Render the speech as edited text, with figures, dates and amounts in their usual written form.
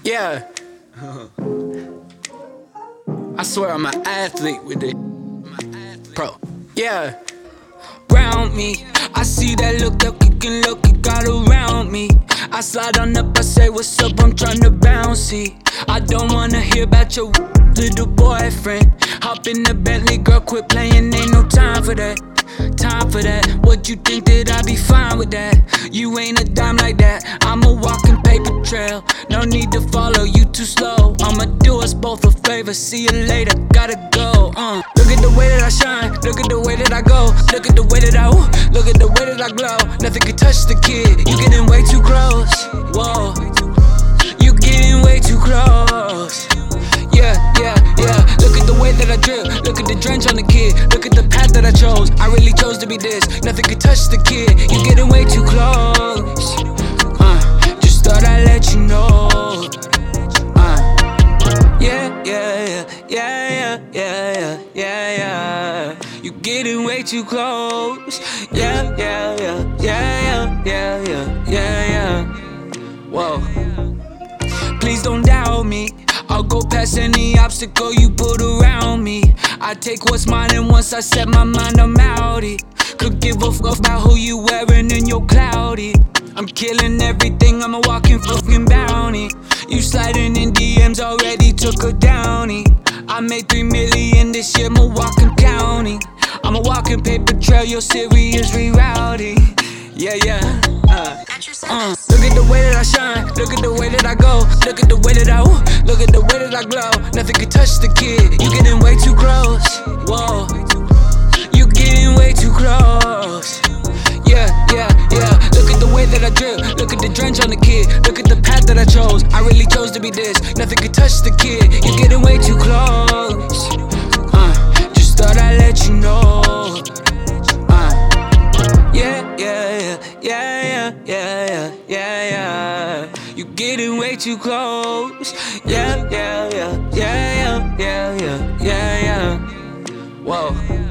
Yeah. I swear I'm an athlete with it. Pro. Yeah. Round me, I see that look, that kicking look you got around me. I slide on up, I say what's up, I'm tryna bouncy. I don't wanna hear about your little boyfriend. Hop in the Bentley, girl, quit playing, ain't no time for that. Time for that. What you think that I be fine with that? You ain't a dime like that. I'm a walking paper trail. No need to follow, you too slow. I'ma do us both a favor. See you later, gotta go. Look at the way that I shine. Look at the way that I go. Look at the way that I look at the way that I glow. Nothing can touch the kid. You getting way too close. Whoa. You getting way too close. Yeah, yeah, yeah. Look at the way that I drip. Look at the drench on the kid. Look at the path that I chose. I really chose to be this. Nothing could touch the kid. You getting way too close. Just thought I'd let you know. Yeah, yeah, yeah, yeah, yeah, yeah, yeah, yeah. You getting way too close. Yeah, yeah, yeah, yeah, yeah, yeah, yeah, yeah. Whoa. Please don't doubt me. I'll go past any obstacle you put around me. I take what's mine, and once I set my mind, I'm outie. Could give a fuck about who you wearing in your cloudy. I'm killing everything, I'm a walking fucking bounty. You sliding in DMs already took a downy. I made 3 million this year, Milwaukee County. I'm a walking paper trail, your serious rerouting. Yeah, yeah. Look at the way that I shine. Look at the way that I go. Look at the way that I look at the way that I glow. Nothing can touch the kid. You getting way too close. Whoa. You getting way too close. Yeah, yeah, yeah. Look at the way that I drip. Look at the drench on the kid. Look at the path that I chose. I really chose to be this. Nothing can touch the kid. You getting way too close. Just thought I'd let you know. Yeah, yeah, yeah, yeah, yeah, yeah, yeah, yeah. You getting way too close. Yeah, yeah, yeah, yeah, yeah, yeah, yeah, yeah. Whoa.